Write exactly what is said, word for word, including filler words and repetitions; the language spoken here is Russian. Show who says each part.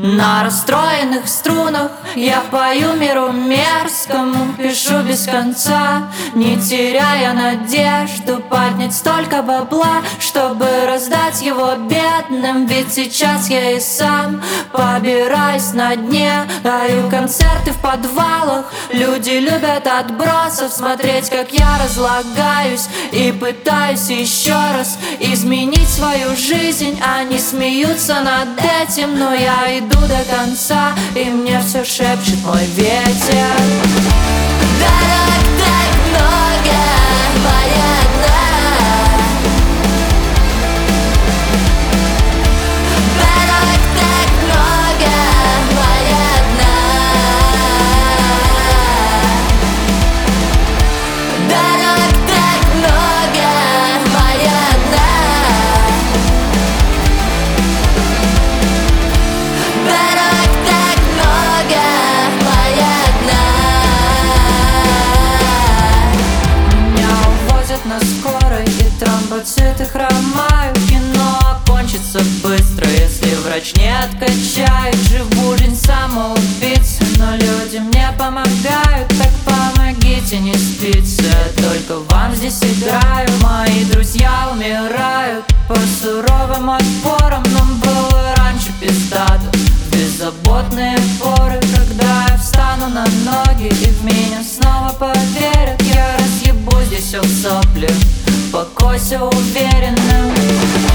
Speaker 1: На расстроенных струнах я пою миру мерзкому, пишу без конца, не теряя надежду поднять столько бабла, чтобы раздать его бедным. Ведь сейчас я и сам побираюсь на дне, даю концерты в подвалах. Люди любят отбросов, смотреть, как я разлагаюсь, и пытаюсь еще раз изменить свою жизнь. Они смеются над этим, но я иду до конца, и мне все шепчет мой ветер. Дорог так много, понятно. Дорог так много, понятно. Дорог так много, понятно. Дорог так много, понятно. Меня увозят на скорой, и тромбоциты хромают. Кино окончится быстро, если врач не откачает. Живу жизнь самоубийцы, но люди мне помогают. Так помогите, не спится, только вам здесь играю. Мои друзья умирают по суровым отпорам, но было раньше пиздато, беззаботные поры. Когда я встану на ноги, и в меня снова поверят, я разъебу здесь все в сопли, покойся уверенным.